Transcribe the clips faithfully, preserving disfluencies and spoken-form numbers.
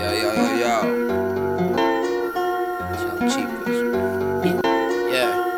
Yo, yo, yo, yo. Young Cheapers. Yeah.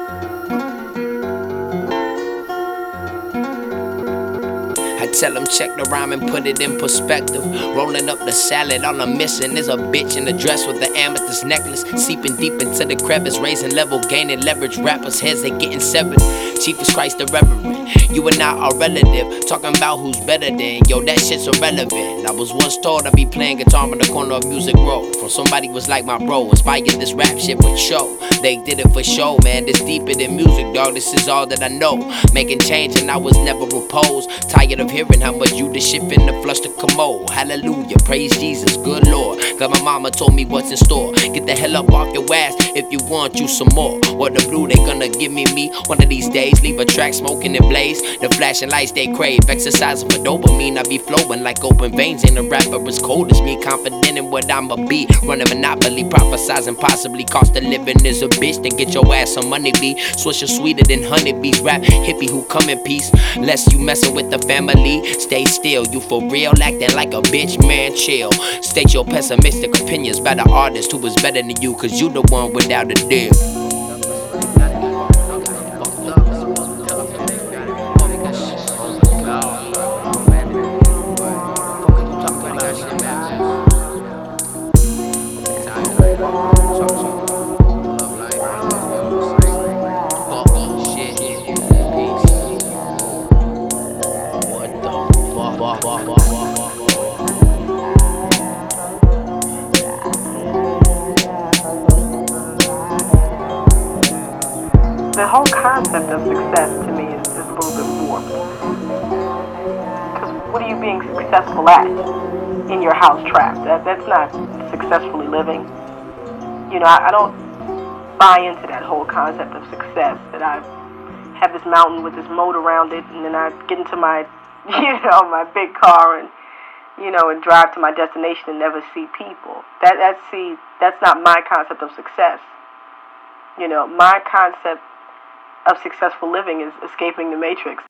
I tell them check the rhyme and put it in perspective. Rolling up the salad, all I'm missing is a bitch in a dress with the amethyst necklace. Seeping deep into the crevice, raising level, gaining leverage. Rappers' heads, they getting severed. Chiefest Christ the Reverend. You and I are relative, talking about who's better than. Yo, that shit's irrelevant. I was once told I'd be playing guitar in the corner of Music Row. From somebody was like my bro, inspired this rap shit with show. They did it for show, man. This deeper than music, dog. This is all that I know. Making change and I was never opposed. Tired of hearing how much you the shit finna flush the commode. Hallelujah, praise Jesus, good Lord. Cause my mama told me what's in store. Get the hell up off your ass if you want you some more. What the blue they gonna give me me one of these days. Leave a track smoking and blaze. The flashing lights they crave. Exercising for dopamine, I be flowing like open veins. Ain't a rapper as cold as me. Confident in what I'ma be. Running monopoly, prophesizing possibly. Cost of living is a bitch. Then get your ass some money, be. Swisher sweeter than honeybees. Rap hippie who come in peace. Less you messing with the family. Stay still, you for real. Acting like a bitch, man, chill. State your pessimistic opinions by the artist who is better than you. Cause you the one without a deal. The whole concept of success to me is, is a little bit warped. Because what are you being successful at in your house trapped? That, that's not successfully living. You know, I, I don't buy into that whole concept of success, that I have this mountain with this moat around it, and then I get into my, you know, my big car and, you know, and drive to my destination and never see people. That, that's, see, that's not my concept of success. You know, my concept of successful living is escaping the matrix.